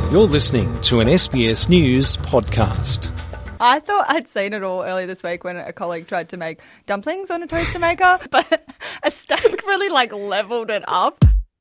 You're listening to an SBS News podcast. I thought I'd seen it all earlier this week when a colleague tried to make dumplings on a toaster maker, but a stack really leveled it up.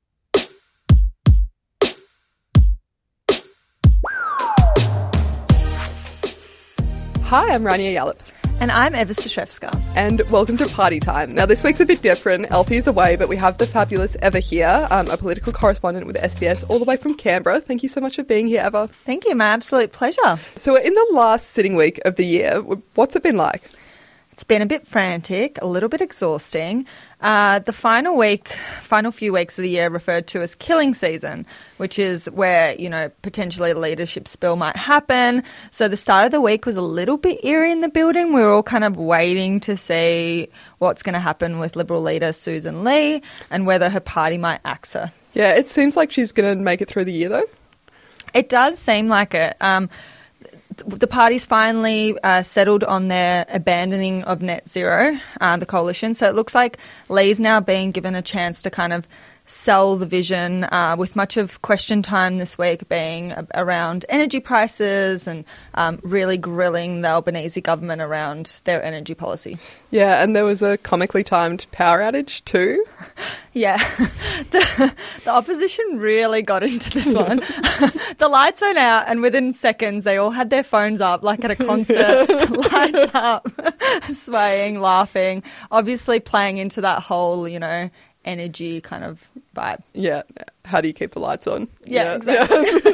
Hi, I'm Rania Yallop. And I'm Eva Stashevska. And welcome to Party Time. Now, this week's a bit different. Alfie's away, but we have the fabulous Eva here, a political correspondent with SBS all the way from Canberra. Thank you so much for being here, Eva. Thank you, my absolute pleasure. So we're in the last sitting week of the year. What's it been like? It's been a bit frantic, a little bit exhausting. The final few weeks of the year referred to as killing season, which is where, potentially a leadership spill might happen. So the start of the week was a little bit eerie in the building. We were all kind of waiting to see what's going to happen with Liberal leader Susan Lee and whether her party might axe her. Yeah, it seems like she's going to make it through the year, though. It does seem like it. The party's finally settled on their abandoning of net zero, the coalition. So it looks like Lee's now being given a chance to kind of sell the vision, with much of question time this week being around energy prices and really grilling the Albanese government around their energy policy. Yeah, and there was a comically timed power outage too. Yeah, the opposition really got into this one. The lights went out and within seconds they all had their phones up like at a concert, lights up, swaying, laughing, obviously playing into that whole, energy kind of vibe. Yeah. How do you keep the lights on? Yeah. Exactly.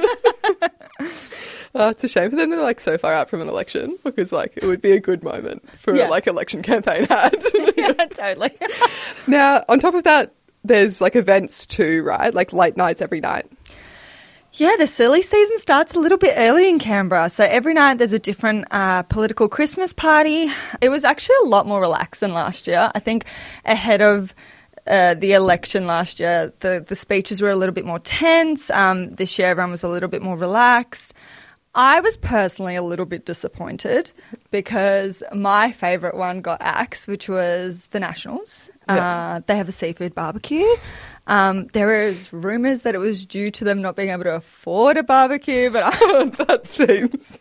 It's a shame for them they're so far out from an election because it would be a good moment for election campaign ad. Yeah, totally. Now, on top of that, there's events too, right? Late nights every night. Yeah, the silly season starts a little bit early in Canberra. So every night there's a different political Christmas party. It was actually a lot more relaxed than last year. I think ahead of the election last year, the speeches were a little bit more tense. This year everyone was a little bit more relaxed. I was personally a little bit disappointed because my favourite one got axed, which was the Nationals. Yeah. They have a seafood barbecue. There is rumours that it was due to them not being able to afford a barbecue, but that seems...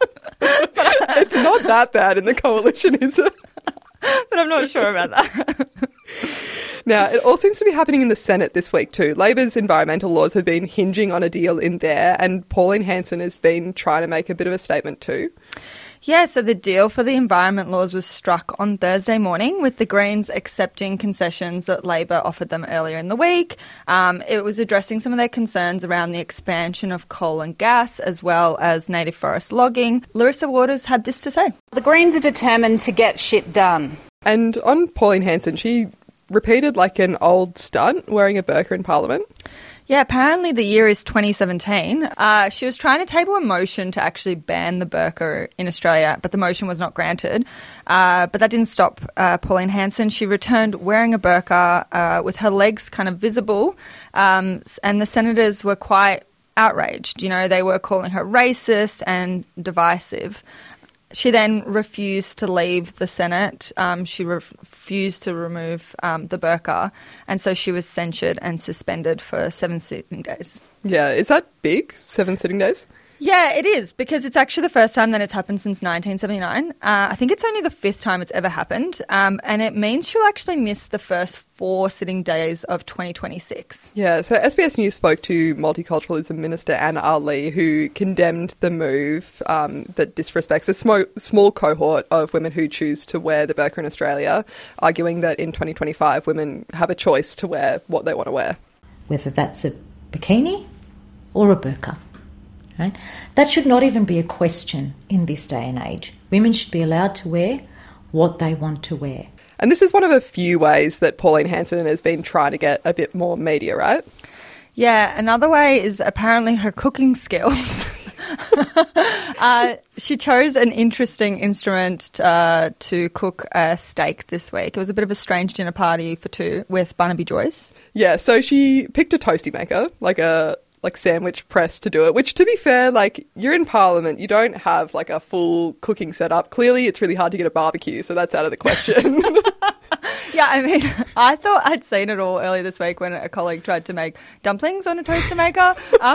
it's not that bad in the coalition, is it? But I'm not sure about that. Now, it all seems to be happening in the Senate this week too. Labor's environmental laws have been hinging on a deal in there, and Pauline Hanson has been trying to make a bit of a statement too. Yeah, so the deal for the environment laws was struck on Thursday morning, with the Greens accepting concessions that Labor offered them earlier in the week. It was addressing some of their concerns around the expansion of coal and gas, as well as native forest logging. Larissa Waters had this to say. The Greens are determined to get shit done. And on Pauline Hanson, she repeated an old stunt, wearing a burqa in Parliament. Yeah, apparently the year is 2017. She was trying to table a motion to actually ban the burqa in Australia, but the motion was not granted. But that didn't stop Pauline Hanson. She returned wearing a burqa with her legs kind of visible, and the senators were quite outraged. They were calling her racist and divisive. She then refused to leave the Senate. She refused to remove the burqa, and so she was censured and suspended for 7 sitting days. Yeah, is that big, 7 sitting days? Yeah, it is, because it's actually the first time that it's happened since 1979. I think it's only the 5th time it's ever happened, and it means she'll actually miss the first 4 sitting days of 2026. Yeah, so SBS News spoke to Multiculturalism Minister Anna Ali, who condemned the move that disrespects a small cohort of women who choose to wear the burqa in Australia, arguing that in 2025 women have a choice to wear what they want to wear. Whether that's a bikini or a burqa. Right? That should not even be a question in this day and age. Women should be allowed to wear what they want to wear. And this is one of a few ways that Pauline Hanson has been trying to get a bit more media, right? Yeah, another way is apparently her cooking skills. She chose an interesting instrument to cook a steak this week. It was a bit of a strange dinner party for two with Barnaby Joyce. Yeah, so she picked a toasty maker, like a like sandwich press to do it, which to be fair, like you're in Parliament, you don't have like a full cooking setup. Clearly it's really hard to get a barbecue, so that's out of the question. Yeah, I mean, I thought I'd seen it all earlier this week when a colleague tried to make dumplings on a toaster maker,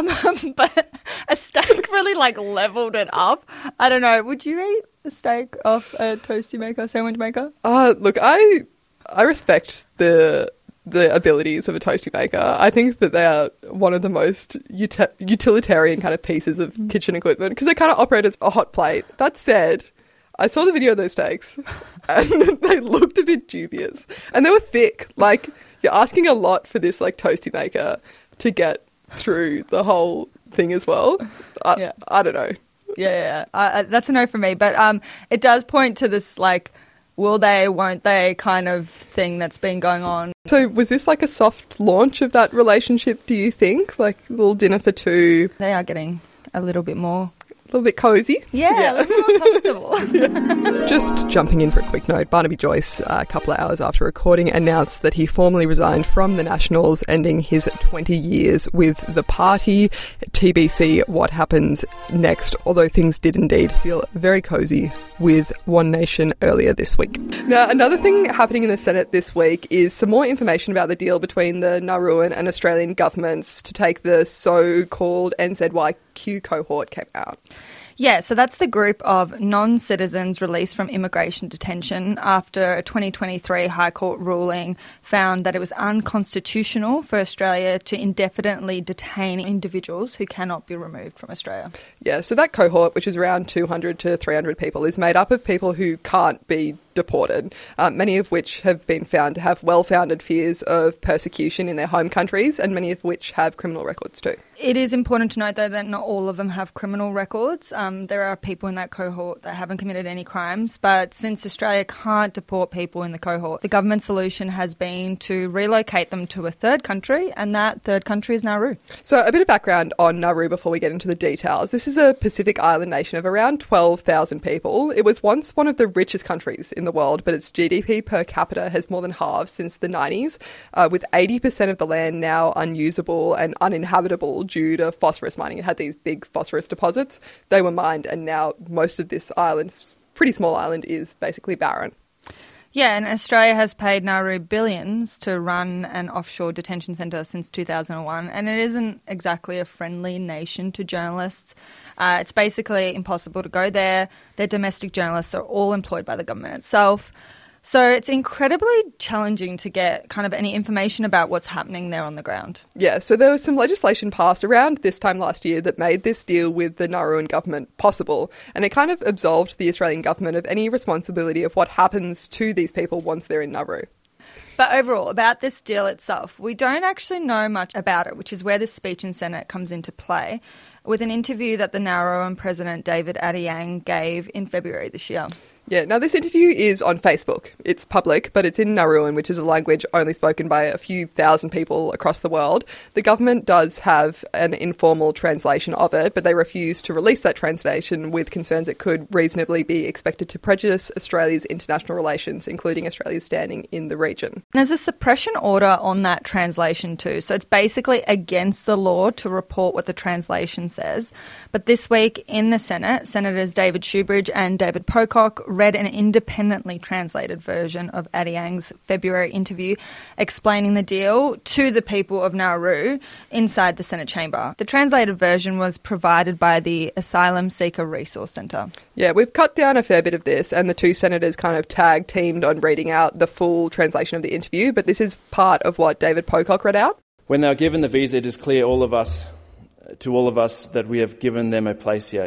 but a steak really like leveled it up. I don't know, would you eat a steak off a toasty maker, sandwich maker? Look, I respect the abilities of a toasty maker. I think that they are one of the most utilitarian kind of pieces of kitchen equipment because they kind of operate as a hot plate. That said, I saw the video of those steaks and they looked a bit dubious and they were thick. Like, you're asking a lot for this like toasty maker to get through the whole thing as well. I don't know. Yeah. That's a no for me. But it does point to this like, will they, won't they kind of thing that's been going on. So was this like a soft launch of that relationship, do you think? Like a little dinner for two? They are getting a little bit more... A little bit cosy. Yeah, a little more comfortable. Just jumping in for a quick note, Barnaby Joyce, a couple of hours after recording, announced that he formally resigned from the Nationals, ending his 20 years with the party. TBC, what happens next, although things did indeed feel very cosy with One Nation earlier this week. Now, another thing happening in the Senate this week is some more information about the deal between the Nauruan and Australian governments to take the so-called NZYQ cohort came out. Yeah, so that's the group of non-citizens released from immigration detention after a 2023 High Court ruling found that it was unconstitutional for Australia to indefinitely detain individuals who cannot be removed from Australia. Yeah, so that cohort, which is around 200 to 300 people, is made up of people who can't be deported, many of which have been found to have well-founded fears of persecution in their home countries, and many of which have criminal records too. It is important to note, though, that not all of them have criminal records. There are people in that cohort that haven't committed any crimes, but since Australia can't deport people in the cohort, the government solution has been to relocate them to a third country, and that third country is Nauru. So a bit of background on Nauru before we get into the details. This is a Pacific island nation of around 12,000 people. It was once one of the richest countries in the world, but its GDP per capita has more than halved since the 90s, with 80% of the land now unusable and uninhabitable due to phosphorus mining. It had these big phosphorus deposits. They were mined, and now most of this island, pretty small island, is basically barren. Yeah, and Australia has paid Nauru billions to run an offshore detention centre since 2001, and it isn't exactly a friendly nation to journalists. It's basically impossible to go there. Their domestic journalists are all employed by the government itself. So it's incredibly challenging to get kind of any information about what's happening there on the ground. Yeah, so there was some legislation passed around this time last year that made this deal with the Nauruan government possible, and it kind of absolved the Australian government of any responsibility of what happens to these people once they're in Nauru. But overall, about this deal itself, we don't actually know much about it, which is where this speech in Senate comes into play, with an interview that the Nauruan President David Adiyang gave in February this year. Yeah, now this interview is on Facebook. It's public, but it's in Nauruan, which is a language only spoken by a few thousand people across the world. The government does have an informal translation of it, but they refuse to release that translation with concerns it could reasonably be expected to prejudice Australia's international relations, including Australia's standing in the region. There's a suppression order on that translation too, so it's basically against the law to report what the translation says. But this week in the Senate, Senators David Shoebridge and David Pocock read an independently translated version of Adiyang's February interview explaining the deal to the people of Nauru inside the Senate chamber. The translated version was provided by the Asylum Seeker Resource Centre. Yeah, we've cut down a fair bit of this, and the two senators kind of tag-teamed on reading out the full translation of the interview, but this is part of what David Pocock read out. When they were given the visa, it is clear to all of us that we have given them a place here.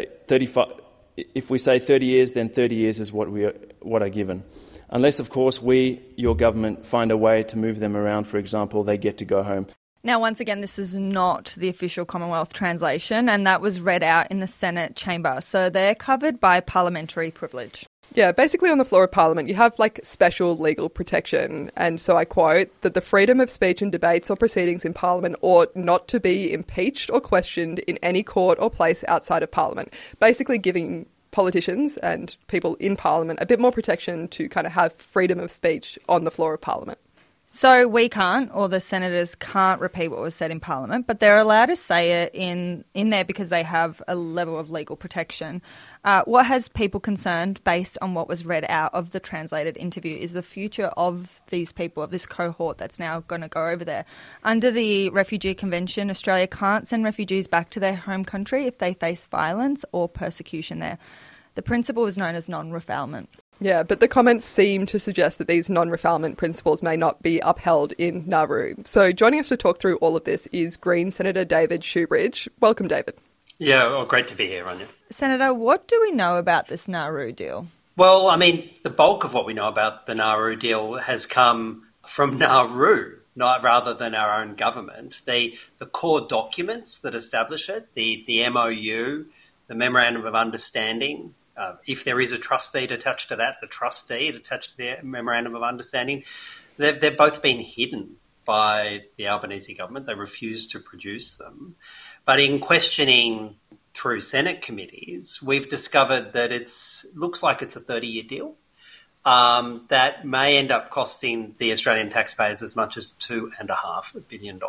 If we say 30 years, then 30 years is what are given. Unless, of course, we, your government, find a way to move them around, for example, they get to go home. Now, once again, this is not the official Commonwealth translation, and that was read out in the Senate chamber. So they're covered by parliamentary privilege. Yeah, basically on the floor of Parliament, you have like special legal protection. And so I quote that the freedom of speech and debates or proceedings in Parliament ought not to be impeached or questioned in any court or place outside of Parliament. Basically giving politicians and people in Parliament a bit more protection to kind of have freedom of speech on the floor of Parliament. So we can't, or the senators can't repeat what was said in Parliament, but they're allowed to say it in there because they have a level of legal protection. What has people concerned, based on what was read out of the translated interview, is the future of these people, of this cohort that's now going to go over there. Under the Refugee Convention, Australia can't send refugees back to their home country if they face violence or persecution there. The principle is known as non-refoulement. Yeah, but the comments seem to suggest that these non-refoulement principles may not be upheld in Nauru. So joining us to talk through all of this is Green Senator David Shoebridge. Welcome, David. Yeah, well, great to be here, Anya. Senator, what do we know about this Nauru deal? Well, I mean, the bulk of what we know about the Nauru deal has come from Nauru, rather than our own government. The core documents that establish it, the MOU, the Memorandum of Understanding, if there is a trust deed attached to that, the trust deed attached to the Memorandum of Understanding, they've both been hidden by the Albanese government. They refused to produce them. But in questioning through Senate committees, we've discovered that looks like it's a 30-year deal that may end up costing the Australian taxpayers as much as $2.5 billion,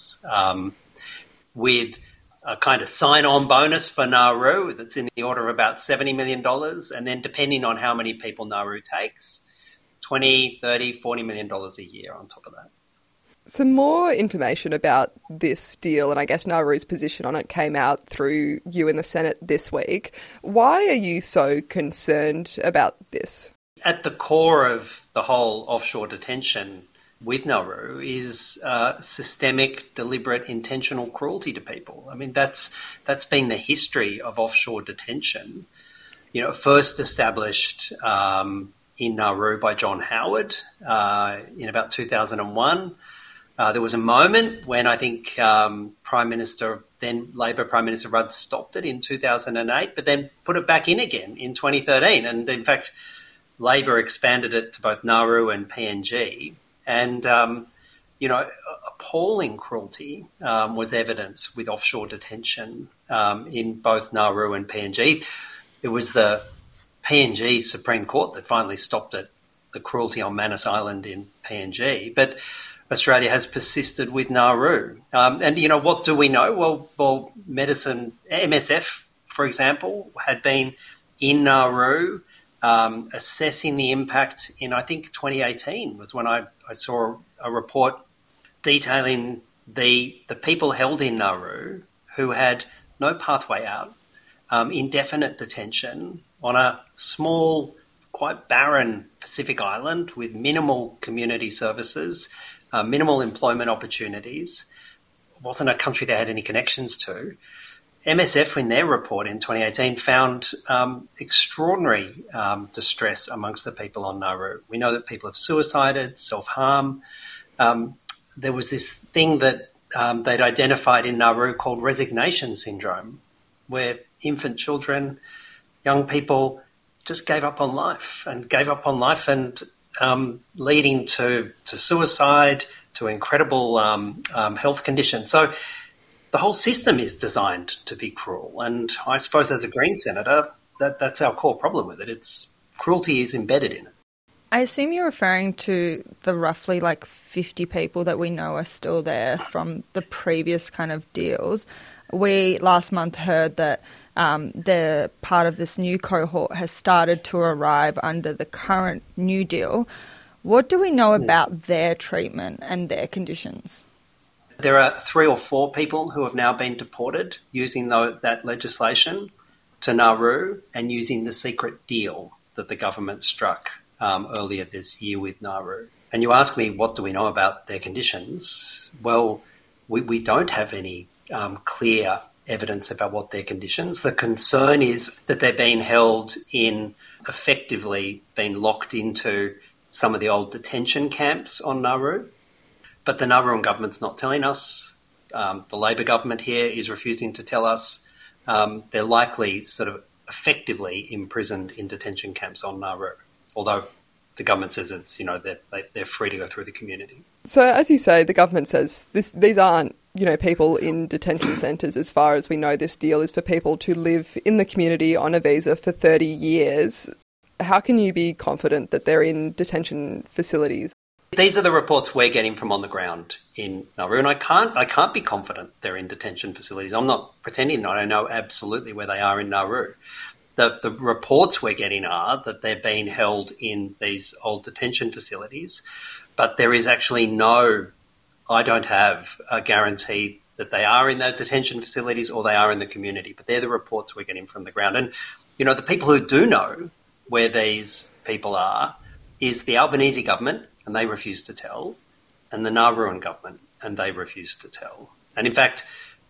with a kind of sign-on bonus for Nauru that's in the order of about $70 million. And then depending on how many people Nauru takes, $20, $30, $40 million a year on top of that. Some more information about this deal, and I guess Nauru's position on it, came out through you in the Senate this week. Why are you so concerned about this? At the core of the whole offshore detention with Nauru is systemic, deliberate, intentional cruelty to people. I mean, that's been the history of offshore detention. You know, first established in Nauru by John Howard in about 2001. There was a moment when I think then Labor Prime Minister Rudd stopped it in 2008, but then put it back in again in 2013. And in fact, Labor expanded it to both Nauru and PNG. And, appalling cruelty was evidence with offshore detention in both Nauru and PNG. It was the PNG Supreme Court that finally stopped it, the cruelty on Manus Island in PNG. But Australia has persisted with Nauru. And, what do we know? Well, MSF, for example, had been in Nauru assessing the impact in, I think, 2018 was when I saw a report detailing the people held in Nauru who had no pathway out, indefinite detention on a small, quite barren Pacific island with minimal community services, minimal employment opportunities. It wasn't a country they had any connections to. MSF, in their report in 2018, found extraordinary distress amongst the people on Nauru. We know that people have suicided, self-harm. There was this thing that they'd identified in Nauru called resignation syndrome, where infant children, young people just gave up on life and leading to suicide, to incredible health conditions. So the whole system is designed to be cruel. And I suppose as a Green Senator, that's our core problem with it. Cruelty is embedded in it. I assume you're referring to the roughly 50 people that we know are still there from the previous kind of deals. We last month heard that the part of this new cohort has started to arrive under the current new deal. What do we know about their treatment and their conditions? There are 3 or 4 people who have now been deported using that legislation to Nauru and using the secret deal that the government struck earlier this year with Nauru. And you ask me, what do we know about their conditions? Well, we don't have any clear evidence about what their conditions. The concern is that they're being held effectively being locked into some of the old detention camps on Nauru. But the Nauruan government's not telling us. The Labor government here is refusing to tell us. They're likely sort of effectively imprisoned in detention camps on Nauru, although the government says they're free to go through the community. So, as you say, the government says these aren't people in detention centres. As far as we know, this deal is for people to live in the community on a visa for 30 years. How can you be confident that they're in detention facilities? These are the reports we're getting from on the ground in Nauru, and I can't be confident they're in detention facilities. I'm not pretending that I know absolutely where they are in Nauru. The reports we're getting are that they're being held in these old detention facilities, but there is actually I don't have a guarantee that they are in those detention facilities or they are in the community, but they're the reports we're getting from the ground. And, the people who do know where these people are is the Albanese government, and they refuse to tell, and the Nauruan government, and they refuse to tell. And in fact,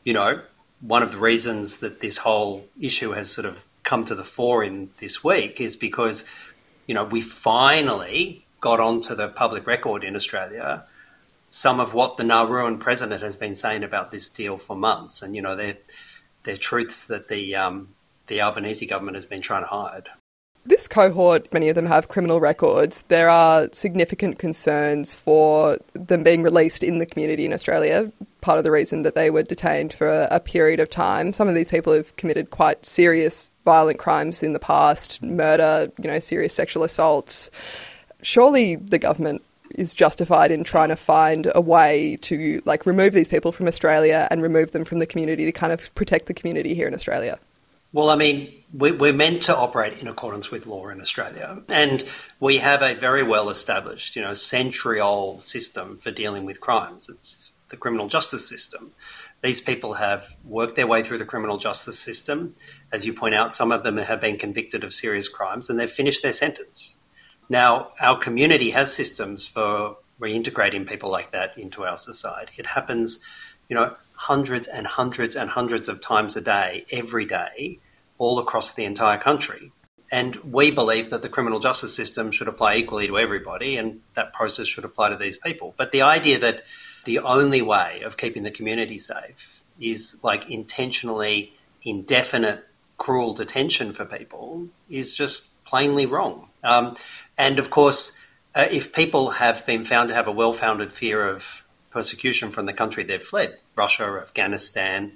one of the reasons that this whole issue has sort of come to the fore in this week is because, we finally got onto the public record in Australia some of what the Nauruan president has been saying about this deal for months. And, they're truths that the Albanese government has been trying to hide. This cohort, many of them have criminal records. There are significant concerns for them being released in the community in Australia, part of the reason that they were detained for a period of time. Some of these people have committed quite serious violent crimes in the past, murder, serious sexual assaults. Surely the government is justified in trying to find a way to remove these people from Australia and remove them from the community to kind of protect the community here in Australia. Well, we're meant to operate in accordance with law in Australia, and we have a very well-established, century-old system for dealing with crimes. It's the criminal justice system. These people have worked their way through the criminal justice system. As you point out, some of them have been convicted of serious crimes and they've finished their sentence. Now, our community has systems for reintegrating people like that into our society. It happens, hundreds and hundreds and hundreds of times a day, every day, all across the entire country. And we believe that the criminal justice system should apply equally to everybody, and that process should apply to these people. But the idea that the only way of keeping the community safe is intentionally indefinite, cruel detention for people is just plainly wrong. And of course, if people have been found to have a well-founded fear of persecution from the country they've fled, Russia, Afghanistan,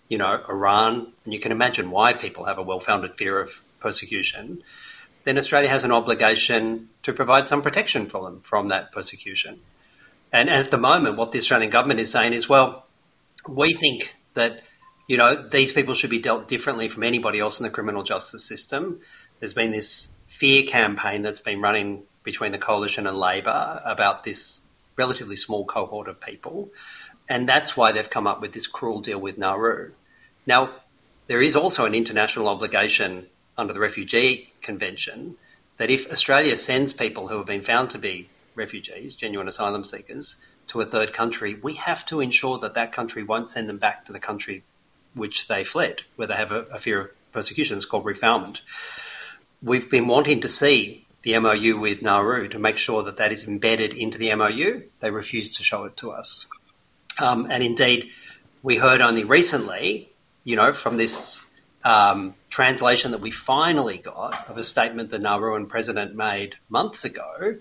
Iran, and you can imagine why people have a well-founded fear of persecution, then Australia has an obligation to provide some protection for them from that persecution. And at the moment, what the Australian government is saying is, well, we think that, these people should be dealt differently from anybody else in the criminal justice system. There's been this fear campaign that's been running between the Coalition and Labor about this relatively small cohort of people. And that's why they've come up with this cruel deal with Nauru. Now, there is also an international obligation under the Refugee Convention that if Australia sends people who have been found to be refugees, genuine asylum seekers, to a third country, we have to ensure that that country won't send them back to the country which they fled, where they have a fear of persecution. It's called refoulement. We've been wanting to see the MOU with Nauru to make sure that that is embedded into the MOU. They refused to show it to us. And indeed, we heard only recently, from this translation that we finally got of a statement the Nauruan president made months ago.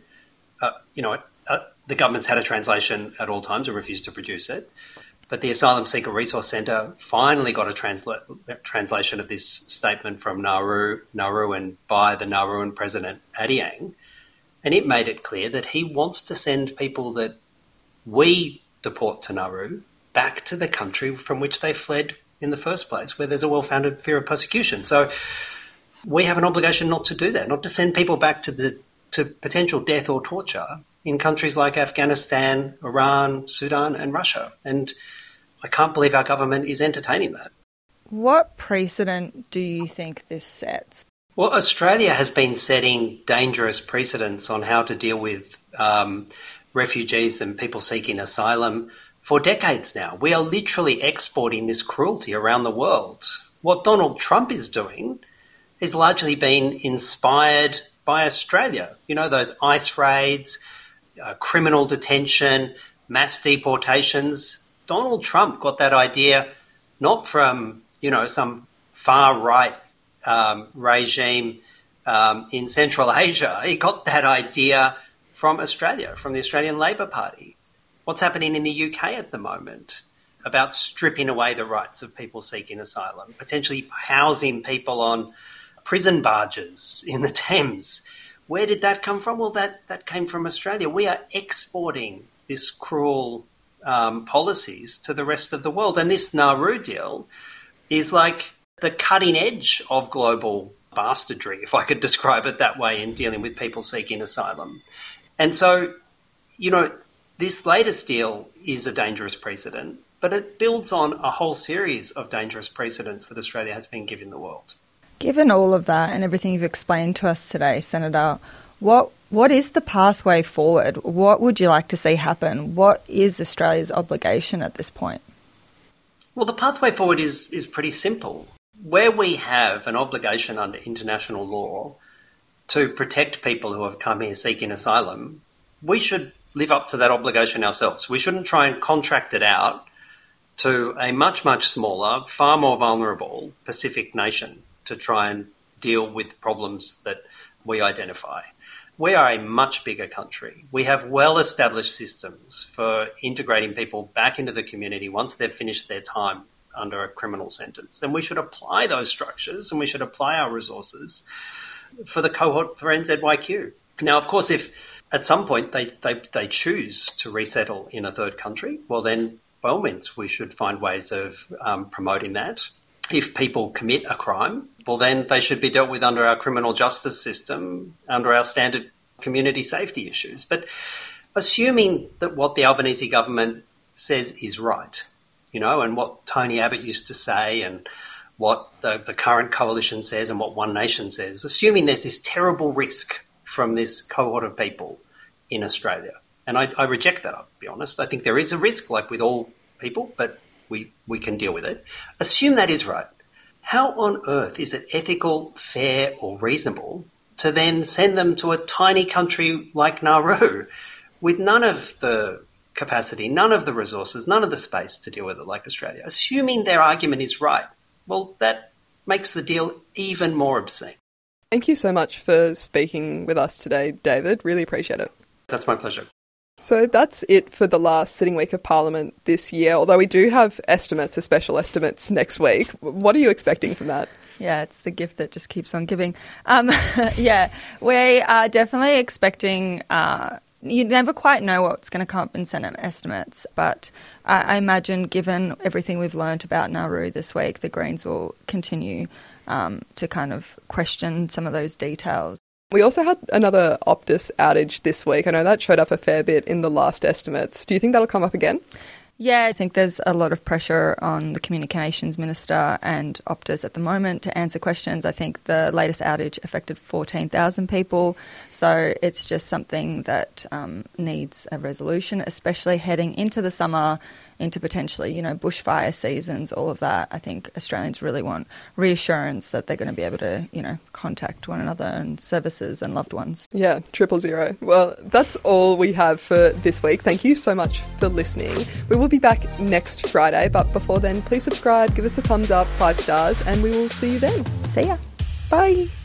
The government's had a translation at all times and refused to produce it. But the Asylum Seeker Resource Centre finally got a translation of this statement from Nauruan by the Nauruan president, Adiang, and it made it clear that he wants to send people that we deport to Nauru back to the country from which they fled in the first place, where there's a well-founded fear of persecution. So we have an obligation not to do that, not to send people back to potential death or torture in countries like Afghanistan, Iran, Sudan and Russia. And I can't believe our government is entertaining that. What precedent do you think this sets? Well, Australia has been setting dangerous precedents on how to deal with refugees and people seeking asylum for decades now. We are literally exporting this cruelty around the world. What Donald Trump is doing is largely been inspired by Australia. Those ICE raids, criminal detention, mass deportations. Donald Trump got that idea not from, some far-right regime in Central Asia. He got that idea from Australia, from the Australian Labor Party. What's happening in the UK at the moment about stripping away the rights of people seeking asylum, potentially housing people on prison barges in the Thames. Where did that come from? Well, that came from Australia. We are exporting this cruel policies to the rest of the world. And this Nauru deal is like the cutting edge of global bastardry, if I could describe it that way, in dealing with people seeking asylum. And so, this latest deal is a dangerous precedent, but it builds on a whole series of dangerous precedents that Australia has been giving the world. Given all of that and everything you've explained to us today, Senator, what is the pathway forward? What would you like to see happen? What is Australia's obligation at this point? Well, the pathway forward is pretty simple. Where we have an obligation under international law to protect people who have come here seeking asylum, we should live up to that obligation ourselves. We shouldn't try and contract it out to a much, much smaller, far more vulnerable Pacific nation to try and deal with problems that we identify. We are a much bigger country. We have well-established systems for integrating people back into the community once they've finished their time under a criminal sentence. And we should apply those structures and we should apply our resources for the cohort for NZYQ. Now, of course, if at some point they choose to resettle in a third country, well then, by all means, we should find ways of promoting that. If people commit a crime, well then they should be dealt with under our criminal justice system, under our standard community safety issues. But assuming that what the Albanese government says is right, and what Tony Abbott used to say and what the current coalition says and what One Nation says, assuming there's this terrible risk from this cohort of people in Australia. And I reject that, I'll be honest. I think there is a risk, like with all people, but we can deal with it. Assume that is right. How on earth is it ethical, fair or reasonable to then send them to a tiny country like Nauru with none of the capacity, none of the resources, none of the space to deal with it like Australia? Assuming their argument is right, well, that makes the deal even more obscene. Thank you so much for speaking with us today, David. Really appreciate it. That's my pleasure. So that's it for the last sitting week of Parliament this year, although we do have estimates, special estimates next week. What are you expecting from that? Yeah, it's the gift that just keeps on giving. Yeah, we are definitely expecting... you never quite know what's going to come up in Senate estimates, but I imagine given everything we've learnt about Nauru this week, the Greens will continue to kind of question some of those details. We also had another Optus outage this week. I know that showed up a fair bit in the last estimates. Do you think that'll come up again? Yeah, I think there's a lot of pressure on the Communications Minister and Optus at the moment to answer questions. I think the latest outage affected 14,000 people. So it's just something that needs a resolution, especially heading into the summer, into potentially, bushfire seasons, all of that. I think Australians really want reassurance that they're going to be able to, contact one another and services and loved ones. Yeah, 000. Well, that's all we have for this week. Thank you so much for listening. We will be back next Friday, but before then, please subscribe, give us a thumbs up, 5 stars, and we will see you then. See ya. Bye.